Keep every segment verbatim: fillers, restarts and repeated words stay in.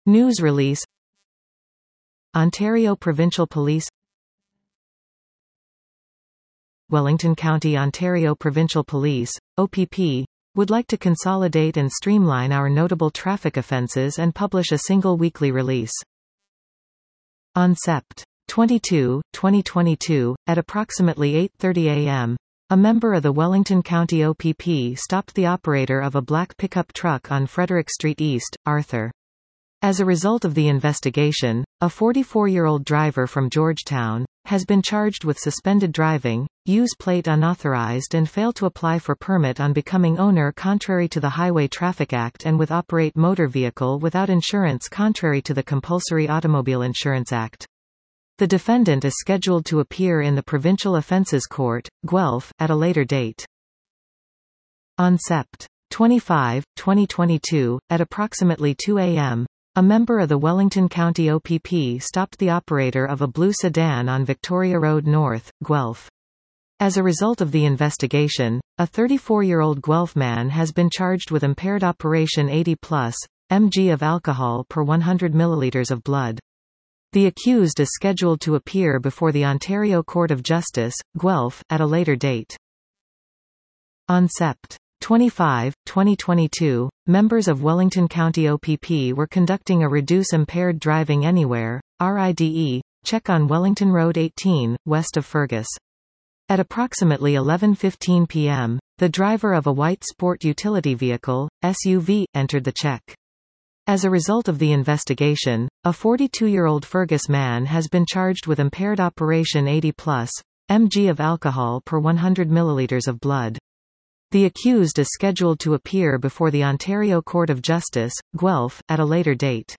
News release. Ontario Provincial Police. Wellington County Ontario Provincial Police, O P P, would like to consolidate and streamline our notable traffic offences and publish a single weekly release. On September twenty-second, twenty twenty-two, at approximately eight thirty a m, a member of the Wellington County O P P stopped the operator of a black pickup truck on Frederick Street East, Arthur. As a result of the investigation, a forty-four-year-old driver from Georgetown has been charged with suspended driving, use plate unauthorized and failed to apply for permit on becoming owner contrary to the Highway Traffic Act and with operate motor vehicle without insurance contrary to the Compulsory Automobile Insurance Act. The defendant is scheduled to appear in the Provincial Offences Court, Guelph, at a later date. On September twenty-fifth, twenty twenty-two, at approximately two a m, a member of the Wellington County O P P stopped the operator of a blue sedan on Victoria Road North, Guelph. As a result of the investigation, a thirty-four-year-old Guelph man has been charged with impaired operation eighty plus milligrams of alcohol per one hundred milliliters of blood. The accused is scheduled to appear before the Ontario Court of Justice, Guelph, at a later date. On September twenty-fifth, twenty twenty-two, members of Wellington County O P P were conducting a Reduce Impaired Driving Anywhere (R I D E) check on Wellington Road eighteen, west of Fergus. At approximately eleven fifteen p m, the driver of a white sport utility vehicle, S U V, entered the check. As a result of the investigation, a forty-two-year-old Fergus man has been charged with impaired operation eighty plus milligrams of alcohol per one hundred milliliters of blood. The accused is scheduled to appear before the Ontario Court of Justice, Guelph, at a later date.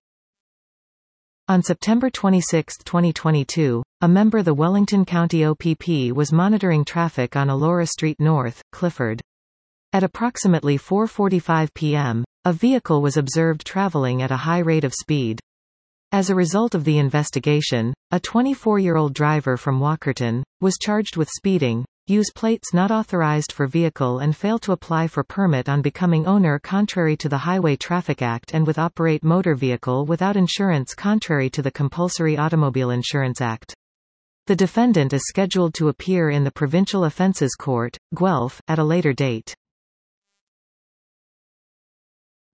On September twenty-sixth, twenty twenty-two, a member of the Wellington County O P P was monitoring traffic on Elora Street North, Clifford. At approximately four forty-five p m, a vehicle was observed traveling at a high rate of speed. As a result of the investigation, a twenty-four-year-old driver from Walkerton was charged with speeding, use plates not authorized for vehicle and failed to apply for permit on becoming owner contrary to the Highway Traffic Act and with operate motor vehicle without insurance contrary to the Compulsory Automobile Insurance Act. The defendant is scheduled to appear in the Provincial Offences Court, Guelph, at a later date.